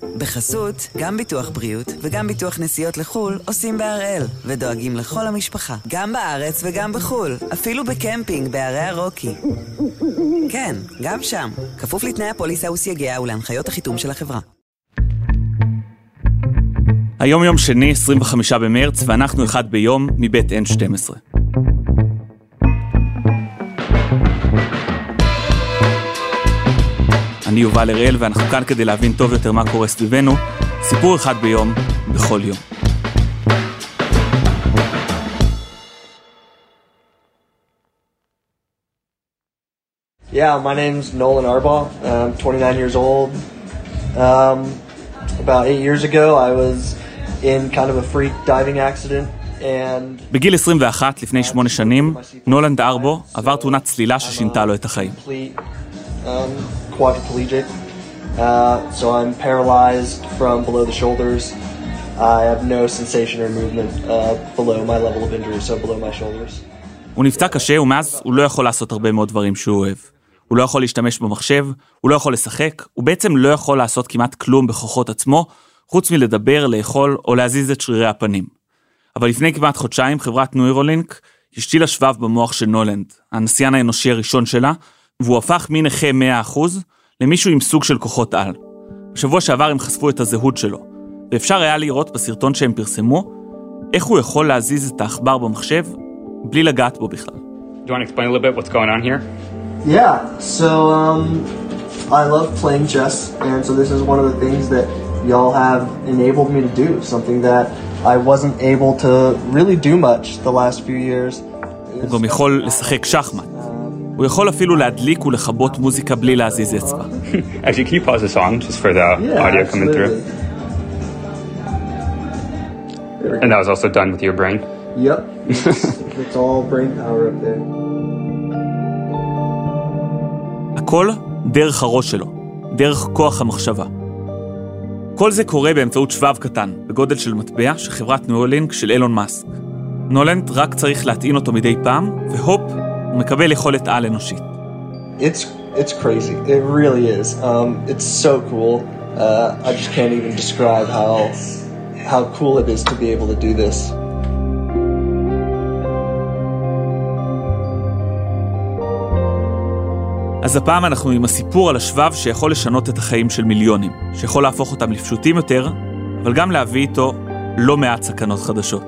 בחסות, גם ביטוח בריאות וגם ביטוח נסיעות לחול עושים בהראל, ודואגים לכל המשפחה, גם בארץ וגם בחול, אפילו בקמפינג בערי הרוקי. כן, גם שם, כפוף לתנאי הפוליסה וסייגיה ולהנחיות החיתום של החברה. היום יום שני, 25 במרץ, ואנחנו אחד ביום מבית N12. אני יובל הראל, ואנחנו כאן כדי להבין טוב יותר מה קורה סביבנו. סיפור אחד ביום, בכל יום. Yeah, my name's Nolan Arbaugh. I'm 29 years old. About 8 years ago, I was in kind of a freak diving accident. בגיל 21, לפני 8 שנים, נולנד ארבו עבר תאונת צלילה ששינתה לו את החיים. Quadriplegic. So I'm paralyzed from below the shoulders. I have no sensation or movement below my level of injury, so below my shoulders. הוא נפצע קשה, ומאז הוא לא יכול לעשות הרבה מאוד דברים שהוא אוהב. הוא לא יכול להשתמש במחשב, הוא לא יכול לשחק, הוא בעצם לא יכול לעשות כמעט כלום בכוחות עצמו, חוץ מלדבר, לאכול או להזיז את שרירי הפנים. אבל לפני כמעט חודשיים, חברת נוירולינק השתילה שבב במוח של נולנד, הנסיין האנושי הראשון שלה, והוא הפך מנכה 100% למישהו עם סוג של כוחות על. בשבוע שעבר הם חשפו את הזהות שלו, ואפשר היה לראות בסרטון שהם פרסמו, איך הוא יכול להזיז את האחבר במחשב, בלי לגעת בו בכלל. Do you want to explain a little bit what's going on here? Yeah, so I love playing chess, and so this is one of the things that y'all have enabled me to do, something that I wasn't able to really do much the last few years. הוא גם יכול לשחק שחמט. הוא יכול אפילו להדליק ולחבות מוזיקה בלי להזיז אצבע. Actually, can you pause the song just for the audio coming through? And that was also done with your brain? Yep. It's all brain power up there. הכל דרך הראש שלו, דרך כוח המחשבה. כל זה קורה באמצעות שבב קטן, בגודל של מטבע שחברת נוירולינק של אילון מאסק. נולנד רק צריך להטעין אותו מדי פעם, והופ, הוא מקבל יכולת על אנושית. It's crazy. It really is. It's so cool. I just can't even describe how cool it is to be able to do this. אז הפעם אנחנו עם הסיפור על השבב שיכול לשנות את החיים של מיליונים, שיכול להפוך אותם לפשוטים יותר, אבל גם להביא איתו לא מעט סכנות חדשות.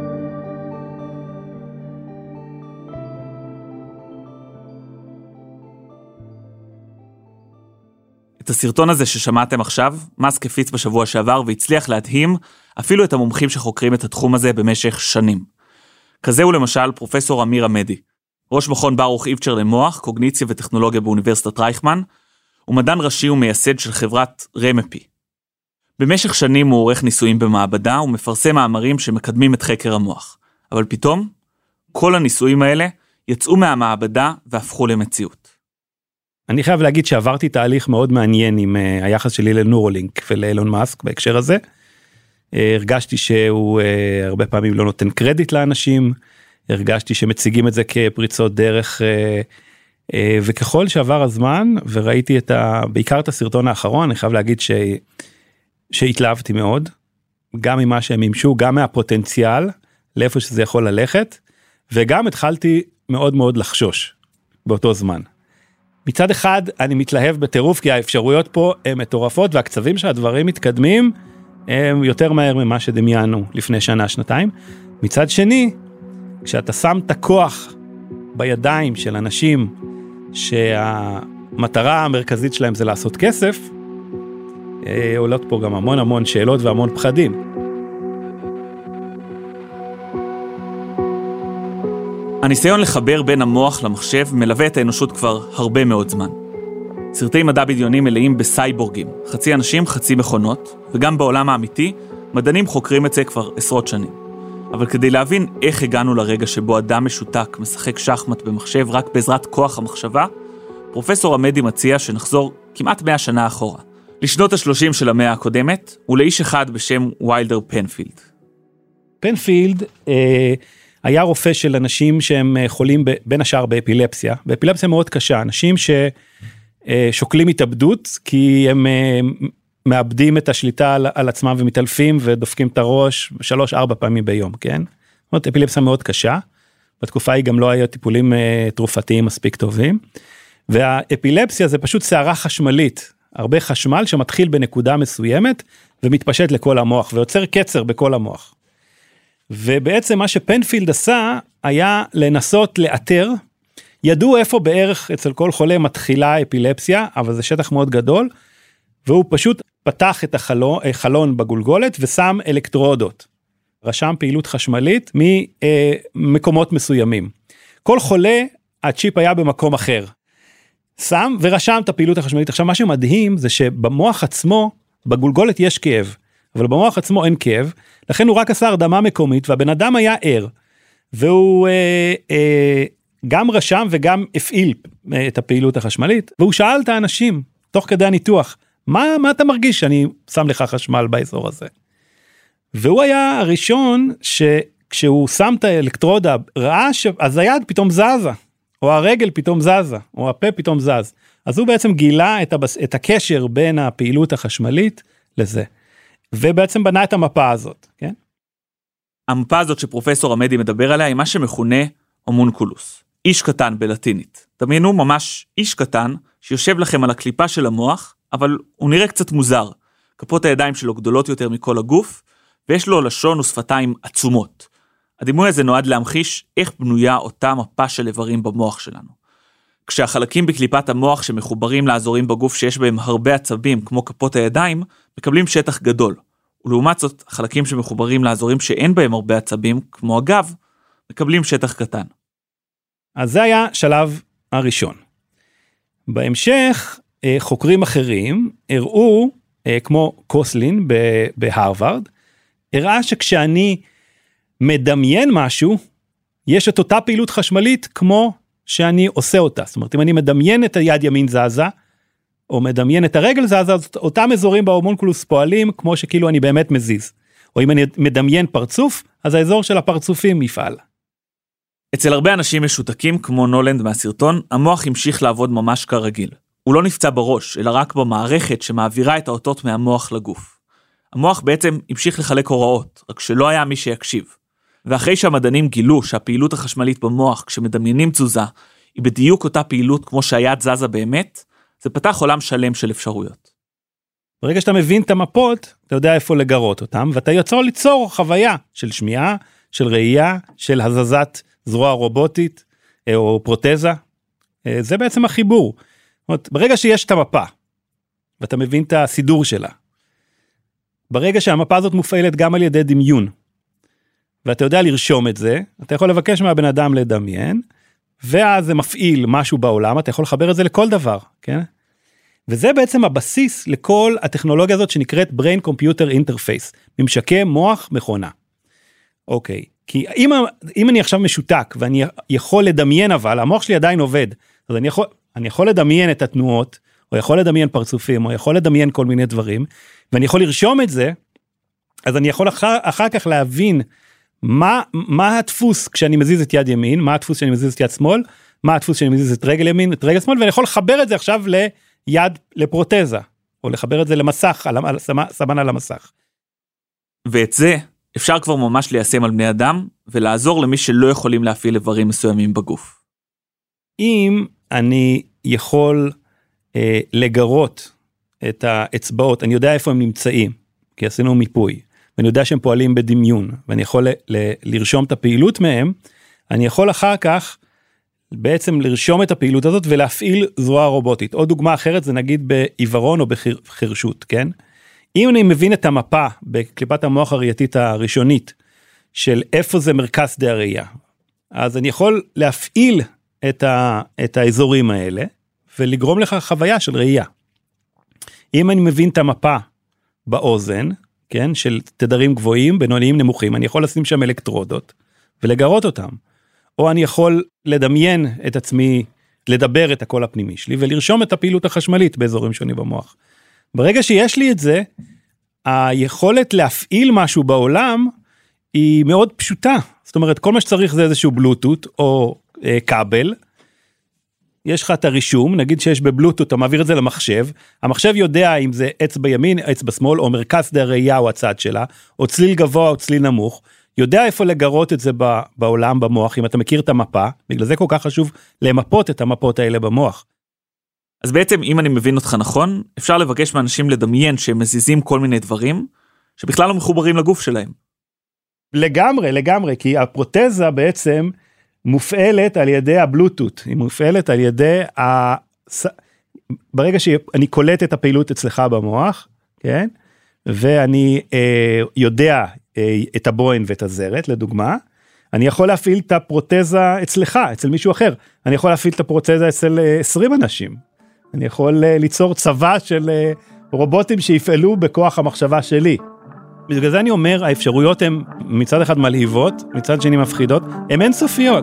את הסרטון הזה ששמעתם עכשיו, מאסק הפיץ בשבוע שעבר והצליח להדהים אפילו את המומחים שחוקרים את התחום הזה במשך שנים. כזה הוא למשל פרופסור אמיר עמדי, ראש מכון ברוך איפצ'ר למוח, קוגניציה וטכנולוגיה באוניברסיטת רייכמן, ומדען ראשי ומייסד של חברת רמפי. במשך שנים הוא עורך ניסויים במעבדה ומפרסם מאמרים שמקדמים את חקר המוח. אבל פתאום, כל הניסויים האלה יצאו מהמעבדה והפכו למציאות. אני חייב להגיד שעברתי תהליך מאוד מעניין עם היחס שלי לנוירולינק ולאילון מאסק בהקשר הזה. הרגשתי שהוא הרבה פעמים לא נותן קרדיט לאנשים, הרגשתי שמציגים את זה כפריצות דרך, וככל שעבר הזמן, וראיתי בעיקר את הסרטון האחרון, אני חייב להגיד שהתלהבתי מאוד, גם ממה שהם ימשו, גם מהפוטנציאל, לאיפה שזה יכול ללכת, וגם התחלתי מאוד מאוד לחשוש באותו זמן. מצד אחד אני מתלהב בטירוף, כי האפשרויות פה הן מטורפות, והקצבים שהדברים מתקדמים, הם יותר מהר ממה שדמיינו לפני שנה, שנתיים. מצד שני, כשאתה שם את הכוח בידיים של אנשים, שהמטרה המרכזית שלהם זה לעשות כסף, עולות פה גם המון המון שאלות והמון פחדים. הניסיון לחבר בין המוח למחשב מלווה את האנושות כבר הרבה מאוד זמן. סרטי מדע בדיוני מלאים בסייבורגים, חצי אנשים, חצי מכונות, וגם בעולם האמיתי, מדענים חוקרים את זה כבר עשרות שנים. אבל כדי להבין איך הגענו לרגע שבו אדם משותק משחק שחמט במחשב רק בעזרת כוח המחשבה, פרופסור עמדי מציע שנחזור כמעט 100 שנה אחורה, לשנות ה-30 של המאה הקודמת, ולאיש אחד בשם ויילדר פנפילד. פנפילד היה רופא של אנשים שהם חולים בין השאר באפילפסיה, ואפילפסיה מאוד קשה, אנשים ששוקלים התאבדות, כי הם מאבדים את השליטה על עצמם ומתעלפים ודופקים את הראש 3-4 פעמים ביום, כן? זאת אומרת, אפילפסיה מאוד קשה, בתקופה היא גם לא היו טיפולים תרופתיים מספיק טובים, והאפילפסיה זה פשוט שערה חשמלית, הרבה חשמל שמתחיל בנקודה מסוימת, ומתפשט לכל המוח, ויוצר קצר בכל המוח. ובעצם מה שפנפילד עשה, היה לנסות לאתר, ידעו איפה בערך אצל כל חולה מתחילה אפילפסיה, אבל זה שטח מאוד גדול, והוא פשוט פתח את החלון בגולגולת, ושם אלקטרודות. רשם פעילות חשמלית ממקומות מסוימים. כל חולה, הצ'יפ היה במקום אחר. שם ורשם את הפעילות החשמלית. עכשיו, מה שמדהים זה שבמוח עצמו, בגולגולת יש כאב, אבל במוח עצמו אין כאב, לכן הוא רק עשה הרדמה מקומית, והבן אדם היה ער, והוא גם רשם וגם הפעיל את הפעילות החשמלית, והוא שאל את האנשים, תוך כדי הניתוח, מה אתה מרגיש שאני שם לך חשמל באזור הזה? והוא היה הראשון שכשהוא שם את האלקטרודה, ראה אז היד פתאום זזה, או הרגל פתאום זזה, או הפה פתאום זז. אז הוא בעצם גילה את הקשר בין הפעילות החשמלית לזה. ובעצם בנה את המפה הזאת, כן? המפה הזאת שפרופסור עמדי מדבר עליה היא מה שמכונה הומונקולוס. איש קטן בלטינית. דמיינו ממש איש קטן שיושב לכם על הקליפה של המוח, אבל הוא נראה קצת מוזר. כפות הידיים שלו גדולות יותר מכל הגוף, ויש לו לשון ושפתיים עצומות. הדימוי הזה נועד להמחיש איך בנויה אותה מפה של איברים במוח שלנו. כשהחלקים בקליפת המוח שמחוברים לאזורים בגוף שיש בהם הרבה עצבים, כמו כפות הידיים, מקבלים שטח גדול. ולעומת זאת, החלקים שמחוברים לאזורים שאין בהם הרבה עצבים, כמו הגב, מקבלים שטח קטן. אז זה היה שלב הראשון. בהמשך, חוקרים אחרים הראו, כמו קוסלין בהרווארד, הראה שכשאני מדמיין משהו, יש את אותה פעילות חשמלית כמו שאני עושה אותה. זאת אומרת, אם אני מדמיין את היד ימין זזה, או מדמיין את הרגל זזה, אז אותם אזורים בהומונקולוס פועלים כמו שכאילו אני באמת מזיז. או אם אני מדמיין פרצוף, אז האזור של הפרצופים יפעל. אצל הרבה אנשים משותקים, כמו נולנד מהסרטון, המוח המשיך לעבוד ממש כרגיל. הוא לא נפצע בראש, אלא רק במערכת שמעבירה את האותות מהמוח לגוף. המוח בעצם המשיך לחלק הוראות, רק שלא היה מי שיקשיב. ואחרי שהמדענים גילו שהפעילות החשמלית במוח, כשמדמיינים תזוזה, היא בדיוק אותה פעילות כמו שהיד זזה באמת, זה פתח עולם שלם של אפשרויות. ברגע שאתה מבין את המפות, אתה יודע איפה לגרות אותם, ואתה יוצא ליצור חוויה של שמיעה, של ראייה, של הזזת זרוע רובוטית, או פרוטזה. זה בעצם החיבור. זאת אומרת, ברגע שיש את המפה, ואתה מבין את הסידור שלה, ברגע שהמפה הזאת מופעלת גם על ידי דמיון, ואתה יודע לרשום את זה, אתה יכול לבקש מהבן אדם לדמיין, ואז זה מפעיל משהו בעולם, אתה יכול לחבר את זה לכל דבר, כן? וזה בעצם הבסיס לכל הטכנולוגיה הזאת שנקראת Brain Computer Interface, ממשקי מוח מכונה. אוקיי, כי אם אני עכשיו משותק, ואני יכול לדמיין אבל, המוח שלי עדיין עובד, אז אני יכול לדמיין את התנועות, או יכול לדמיין פרצופים, או יכול לדמיין כל מיני דברים, ואני יכול לרשום את זה, אז אני יכול אחר כך להבין מה הדפוס כשאני מזיז את יד ימין, מה הדפוס כשאני מזיז את יד שמאל, מה הדפוס כשאני מזיז את רגל ימין, את רגל שמאל, ואני יכול לחבר את זה עכשיו ליד לפרוטזה, או לחבר את זה למסך, סמן על המסך. ואת זה אפשר כבר ממש ליישם על בני אדם, ולעזור למי שלא יכולים להפעיל איברים מסוימים בגוף. אם אני יכול לגרות את האצבעות, אני יודע איפה הם נמצאים, כי עשינו מיפוי, ואני יודע שהם פועלים בדמיון, ואני יכול לרשום את הפעילות מהם, אני יכול אחר כך בעצם לרשום את הפעילות הזאת ולהפעיל זרוע רובוטית. עוד דוגמה אחרת זה נגיד בעיוורון או בחרשות, כן? אם אני מבין את המפה בקליפת המוח הראייתית הראשונית, של איפה זה מרכז שדה הראייה, אז אני יכול להפעיל את האזורים האלה, ולגרום לך חוויה של ראייה. אם אני מבין את המפה באוזן, כן, של תדרים גבוהים, בינוניים נמוכים, אני יכול לשים שם אלקטרודות, ולגרות אותם. או אני יכול לדמיין את עצמי, לדבר את הקול הפנימי שלי, ולרשום את הפעילות החשמלית באזורים שונים במוח. ברגע שיש לי את זה, היכולת להפעיל משהו בעולם, היא מאוד פשוטה. זאת אומרת, כל מה שצריך זה איזשהו בלוטות, או כבל, יש לך את הרישום, נגיד שיש בבלוטות, אתה מעביר את זה למחשב, המחשב יודע אם זה אצבע ימין, אצבע שמאל, או מרכז הראייה או הצד שלה, או צליל גבוה או צליל נמוך, יודע איפה לגרות את זה בעולם, במוח, אם אתה מכיר את המפה, בגלל זה כל כך חשוב למפות את המפות האלה במוח. אז בעצם, אם אני מבין אותך נכון, אפשר לבקש מאנשים לדמיין שהם מזיזים כל מיני דברים, שבכלל לא מחוברים לגוף שלהם. לגמרי, כי הפרוטזה בעצם מופעלת על ידי הבלוטות, היא מופעלת על ידי, ברגע שאני קולט את הפעילות אצלך במוח, כן? ואני יודע את הבוין ואת הזרת, לדוגמה, אני יכול להפעיל את הפרוטזה אצלך, אצל מישהו אחר, אני יכול להפעיל את הפרוטזה אצל 20 אנשים, אני יכול ליצור צבא של רובוטים שיפעלו בכוח המחשבה שלי. בגלל זה אני אומר, האפשרויות הן מצד אחד מלהיבות, מצד שני מפחידות, הן אינסופיות.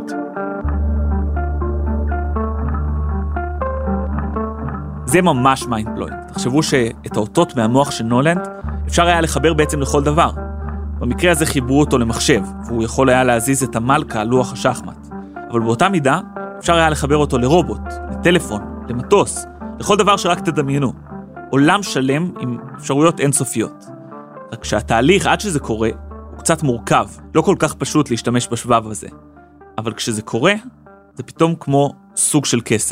זה ממש מיינד-בלואינג. תחשבו שאת האותות מהמוח של נולנד אפשר היה לחבר בעצם לכל דבר. במקרה הזה חיברו אותו למחשב, והוא יכול היה להזיז את המלכה על לוח השחמט. אבל באותה מידה אפשר היה לחבר אותו לרובוט, לטלפון, למטוס, לכל דבר שרק תדמיינו. עולם שלם עם אפשרויות אינסופיות. רק שהתהליך עד שזה קורה הוא קצת מורכב, לא כל כך פשוט להשתמש בשבב הזה. אבל כשזה קורה, זה פתאום כמו סוג של קסם.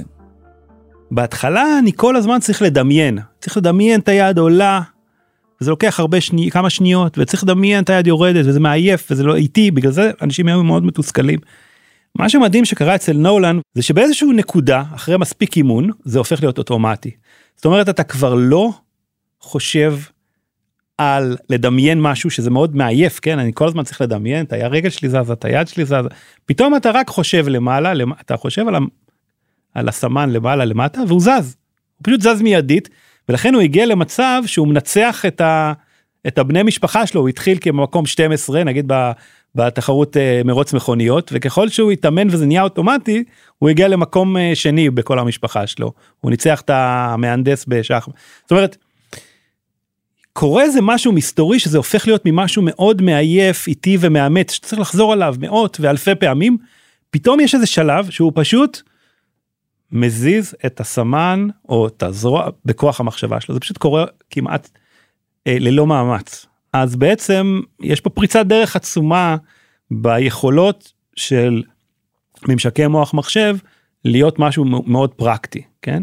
בהתחלה אני כל הזמן צריך לדמיין את היד עולה, וזה לוקח כמה שניות, וצריך לדמיין את היד יורדת, וזה מעייף, וזה לא איטי, בגלל זה אנשים היו מאוד מתוסכלים. מה שמדהים שקרה אצל נולן, זה שבאיזשהו נקודה, אחרי מספיק אימון, זה הופך להיות אוטומטי. זאת אומרת, אתה כבר לא חושב על לדמיין משהו שזה מאוד מעייף, כן? אני כל הזמן צריך לדמיין, את הרגל שלי זזה, את היד שלי זזה, פתאום אתה רק חושב למעלה, אתה חושב על הסמן למעלה למטה, והוא זז. הוא פשוט זז מיידית, ולכן הוא הגיע למצב שהוא מנצח את הבני משפחה שלו, הוא התחיל כמקום 12, נגיד בתחרות מרוץ מכוניות, וככל שהוא התאמן וזה נהיה אוטומטי, הוא הגיע למקום שני בכל המשפחה שלו. הוא ניצח את המהנדס בשח. זאת אומרת, קורה איזה משהו מסתורי, שזה הופך להיות ממשהו מאוד מעייף, איטי ומאמץ, שצריך לחזור עליו מאות ואלפי פעמים, פתאום יש איזה שלב שהוא פשוט מזיז את הסמן, או את הזרוע, בכוח המחשבה שלו. זה פשוט קורה כמעט ללא מאמץ. אז בעצם יש פה פריצת דרך עצומה ביכולות של ממשקי מוח מחשב, להיות משהו מאוד פרקטי, כן?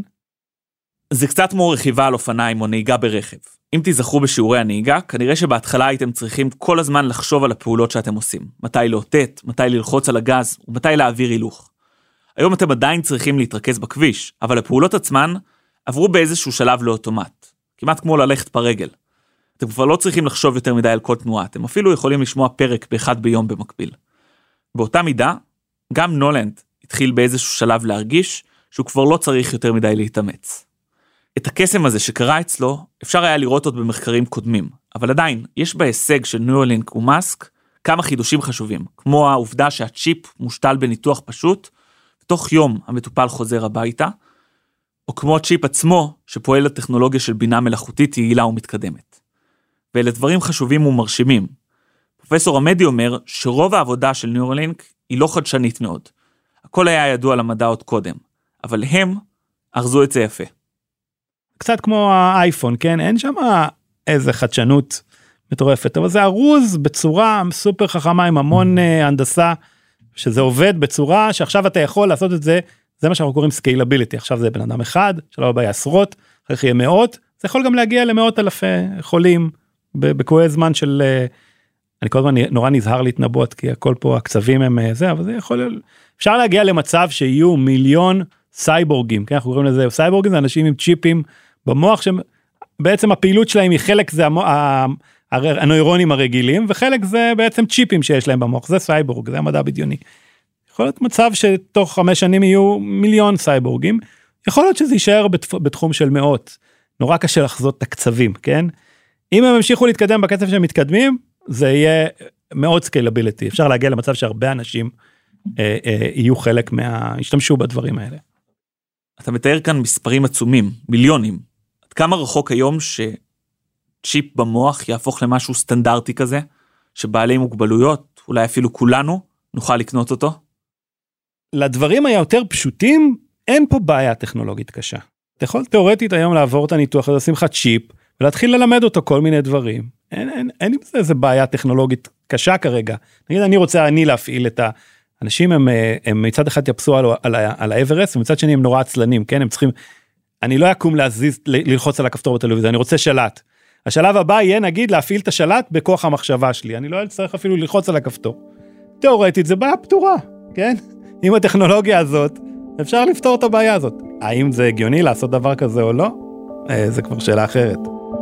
זה קצת כמו רכיבה על אופניים או נהיגה ברכב. אם תזכרו בשיעורי הנהיגה, כנראה שבהתחלה הייתם צריכים כל הזמן לחשוב על הפעולות שאתם עושים. מתי לאותת, מתי ללחוץ על הגז, ומתי להעביר הילוך. היום אתם עדיין צריכים להתרכז בכביש, אבל הפעולות עצמן עברו באיזשהו שלב לאוטומט. כמעט כמו ללכת ברגל. אתם כבר לא צריכים לחשוב יותר מדי על כל תנועה, אתם אפילו יכולים לשמוע פרק באחד ביום במקביל. באותה מידה, גם נולנד התחיל באיזשהו שלב להרגיש שהוא כבר לא צריך יותר מדי להתאמץ. את הקסם הזה שקרה אצלו, אפשר היה לראות עוד במחקרים קודמים, אבל עדיין, יש בהישג של ניורלינק ומאסק כמה חידושים חשובים, כמו העובדה שהצ'יפ מושתל בניתוח פשוט, ותוך יום המטופל חוזר הביתה, או כמו הצ'יפ עצמו שפועל לטכנולוגיה של בינה מלאכותית יעילה ומתקדמת. ואלה דברים חשובים ומרשימים. פרופסור עמדי אומר שרוב העבודה של ניורלינק היא לא חדשנית מאוד. הכל היה ידוע למדע עוד קודם, אבל הם ארזו את זה יפה. קצת כמו האייפון, כן? אין שם איזה חדשנות מטורפת, אבל זה ארוז בצורה סופר חכמה עם המון הנדסה, שזה עובד בצורה שעכשיו אתה יכול לעשות את זה, זה מה שאנחנו קוראים סקיילביליטי, עכשיו זה בן אדם אחד, שלא הבא עשרות, אחרי יהיה מאות, זה יכול גם להגיע למאות אלפי חולים, בקווי זמן של, אני כל הזמן נורא נזהר להתנבאות, כי הכל פה, הקצבים הם זה, אבל זה יכול, אפשר להגיע למצב שיהיו מיליון סייבורגים, כן? אנחנו קוראים לזה, סייבורגים זה אנשים עם צ'יפים במוח, שבעצם הפעילות שלהם היא חלק זה הנוירונים הרגילים, וחלק זה בעצם צ'יפים שיש להם במוח, זה סייבורג, זה המדע בדיוני. יכול להיות מצב שתוך 5 שנים יהיו מיליון סייבורגים, יכול להיות שזה יישאר בתחום של מאות, נורא קשה לחזות את הקצבים, כן? אם הם המשיכו להתקדם בקצב שהם מתקדמים, זה יהיה מאוד סקיילביליטי, אפשר להגיע למצב שהרבה אנשים יהיו חלק ישתמשו בדברים האלה. אתה מתאר כאן מספרים עצומים, מיליונים. עד כמה רחוק היום שצ'יפ במוח יהפוך למשהו סטנדרטי כזה, שבעלי מוגבלויות, אולי אפילו כולנו, נוכל לקנות אותו? לדברים היותר פשוטים, אין פה בעיה טכנולוגית קשה. אתה יכול תיאורטית היום לעבור את הניתוח, אז לשים לך צ'יפ, ולהתחיל ללמד אותו כל מיני דברים. אין עם זה איזה בעיה טכנולוגית קשה כרגע. נגיד, אני רוצה להפעיל את האנשים, הם מצד אחד יפסו על האברסט, ומצד שני הם נורא עצלנים, כן? הם צריכים, אני לא יקום ללחוץ על הכפתור בטלוויזיה, אני רוצה שלט. השלב הבא יהיה, נגיד, להפעיל את השלט בכוח המחשבה שלי. אני לא צריך אפילו ללחוץ על הכפתור. תיאורטית, זה בעיה פתורה, כן? עם הטכנולוגיה הזאת, אפשר לפתור את הבעיה הזאת. האם זה הגיוני לעשות דבר כזה או לא? זה כבר שאלה אחרת.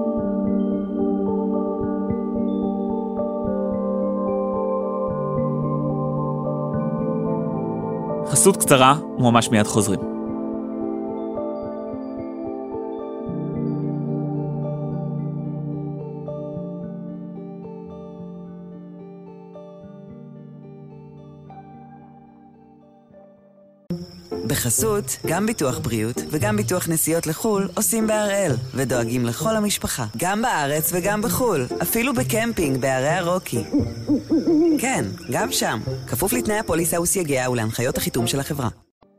חסות קצרה, וממש מיד חוזרים. בחסות, גם ביטוח בריאות וגם ביטוח נסיעות לחול עושים בהראל ודואגים לכל המשפחה, גם בארץ וגם בחול, אפילו בקמפינג בערי הרוקי. כן, גם שם, כפוף לתנאי הפוליסה וסייגיה ולהנחיות החיתום של החברה.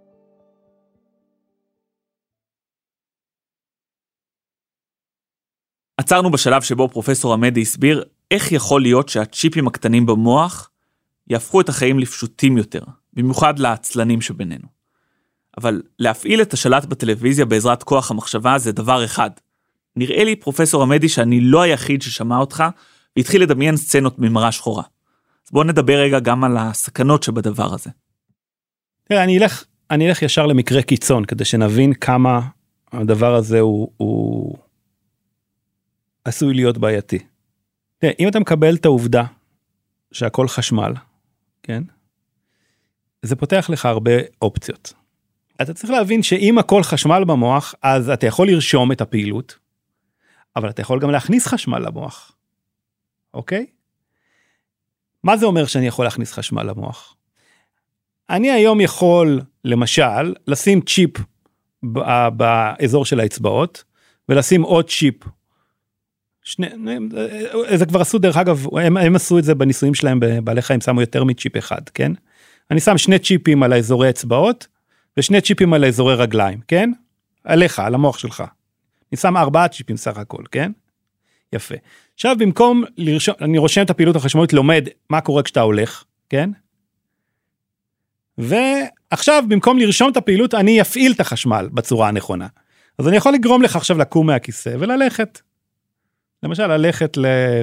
עצרנו בשלב שבו פרופסור עמדי הסביר איך יכול להיות שהצ'יפים הקטנים במוח יהפכו את החיים לפשוטים יותר, במיוחד לעצלנים שבינינו. אבל להפעיל את השלט בטלוויזיה בעזרת כוח המחשבה זה דבר אחד. נראה לי, פרופסור עמדי, שאני לא היחיד ששמע אותך, והתחיל לדמיין סצנות ממראה שחורה. אז בואו נדבר רגע גם על הסכנות שבדבר הזה. תראה, אני אלך ישר למקרה קיצון, כדי שנבין כמה הדבר הזה הוא עשוי להיות בעייתי. תראה, אם אתה מקבל את העובדה שהכל חשמל, כן? זה פותח לך הרבה אופציות. אתה צריך להבין שאם הכל חשמל במוח, אז אתה יכול לרשום את הפעילות, אבל אתה יכול גם להכניס חשמל למוח. אוקיי? מה זה אומר שאני יכול להכניס חשמל למוח? אני היום יכול, למשל, לשים צ'יפ באזור של האצבעות, ולשים עוד צ'יפ. זה כבר עשו, דרך אגב, הם עשו את זה בניסויים שלהם, בבעלי חיים שמו יותר מצ'יפ אחד, כן? אני שם 2 צ'יפים על האזורי אצבעות, ו2 צ'יפים על האזורי רגליים, כן? עליך, על המוח שלך. אני שם 4 צ'יפים סך הכל, כן? יפה. עכשיו, במקום לרשום, אני רושם את הפעילות החשמלית, לומד מה קורה כשאתה הולך, כן? ועכשיו, במקום לרשום את הפעילות, אני אפעיל את החשמל בצורה הנכונה. אז אני יכול לגרום לך עכשיו לקום מהכיסא וללכת. למשל, ללכת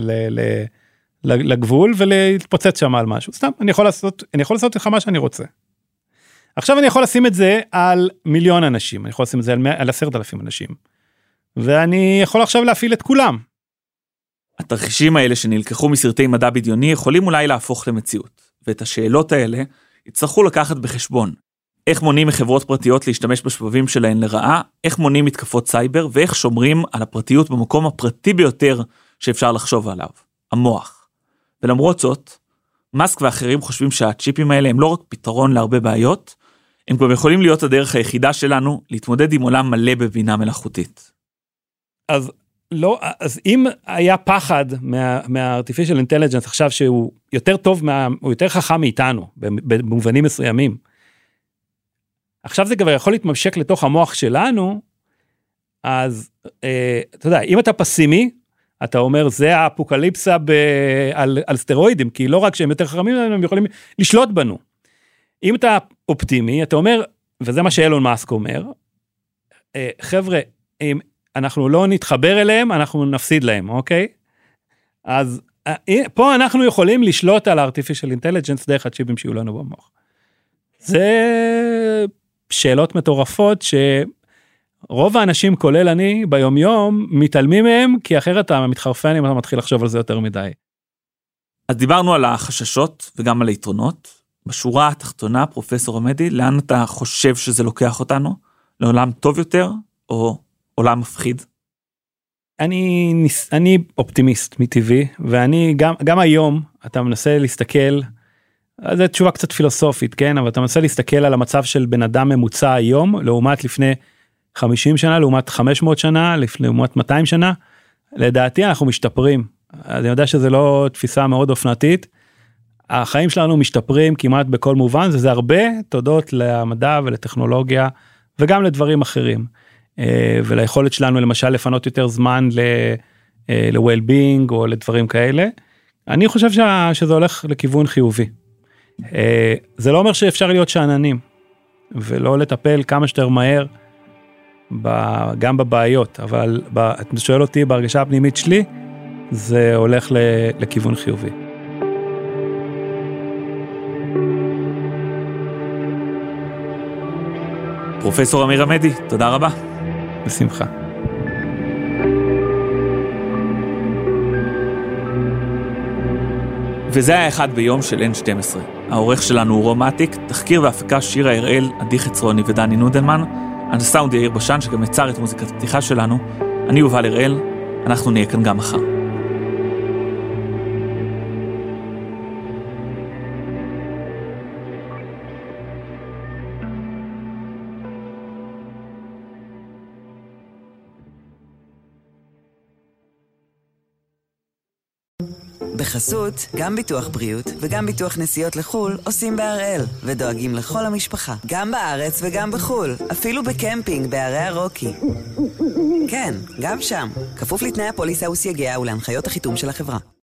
לגבול ולהתפוצץ שם על משהו. סתם, אני יכול לעשות לך מה שאני רוצה. עכשיו אני יכול לשים את זה על 1,000,000 אנשים, אני יכול לשים את זה על 10,000 אנשים, ואני יכול עכשיו להפעיל את כולם. התרחישים האלה שנלקחו מסרטי מדע בדיוני יכולים אולי להפוך למציאות, ואת השאלות האלה יצטרכו לקחת בחשבון. איך מונעים מחברות פרטיות להשתמש בשבבים שלהן לרעה, איך מונעים מתקפות סייבר, ואיך שומרים על הפרטיות במקום הפרטי ביותר שאפשר לחשוב עליו, המוח. ולמרות זאת, מאסק ואחרים חושבים שהצ'יפים האלה הם לא רק פתרון להרבה בעיות, הם גם יכולים להיות הדרך היחידה שלנו להתמודד עם עולם מלא בבינה מלאכותית. אז אם היה פחד מה-artificial intelligence, עכשיו שהוא יותר טוב, הוא יותר חכם מאיתנו, במובנים מסוימים, עכשיו זה כבר יכול להתממשק לתוך המוח שלנו, אז אתה יודע, אם אתה פסימי, אתה אומר, זה האפוקליפסה על סטרואידים, כי לא רק שהם יותר חכמים, הם יכולים לשלוט בנו. אם אתה אופטימי, אתה אומר, וזה מה שאילון מאסק אומר, חבר'ה, אם אנחנו לא נתחבר אליהם, אנחנו נפסיד להם, אוקיי? אז פה אנחנו יכולים לשלוט על artificial intelligence דרך הצ'יפים שיהיו לנו במוח. זה שאלות מטורפות רוב האנשים, כולל אני, ביום יום, מתעלמים מהם, כי אחרת אתה מתחרפן אם אתה מתחיל לחשוב על זה יותר מדי. אז דיברנו על החששות וגם על היתרונות. בשורה התחתונה, פרופסור עמדי, לאן אתה חושב שזה לוקח אותנו? לעולם טוב יותר, או עולם מפחיד? אני אופטימיסט מטבעי, ואני גם היום, אתה מנסה להסתכל, זו תשובה קצת פילוסופית, כן? אבל אתה מנסה להסתכל על המצב של בן אדם ממוצע היום, לעומת לפני 50 שנה, לעומת 500 שנה, לעומת 200 שנה, לדעתי אנחנו משתפרים. אני יודע שזה לא תפיסה מאוד אופנתית, החיים שלנו משתפרים כמעט בכל מובן, וזה הרבה תודות למדע ולטכנולוגיה, וגם לדברים אחרים. וליכולת שלנו למשל לפנות יותר זמן ל-well-being או לדברים כאלה. אני חושב שזה הולך לכיוון חיובי. זה לא אומר שאפשר להיות שעננים, ולא לטפל כמה שיותר מהר, גם בבעיות, אבל אתה שואל אותי בהרגשה הפנימית שלי, זה הולך לכיוון חיובי. פרופסור אמיר עמדי, תודה רבה. בשמחה. וזה היה אחד ביום של N12. העורך שלנו הוא רום עתיק, תחקיר והפקה שירה הראל, עדי חצרוני ודני נודלמן, הסאונד יאיר בשן שגם יצר את מוזיקת הפתיחה שלנו. אני יובל הראל, אנחנו נהיה כאן גם מחר. בחסות, גם ביטוח בריאות וגם ביטוח נסיעות לחול עושים בהראל ודואגים לכל המשפחה, גם בארץ וגם בחול, אפילו בקמפינג בערי הרוקי. כן, גם שם, כפוף לתנאי הפוליסה וסייגיה ולהנחיות החיתום של החברה.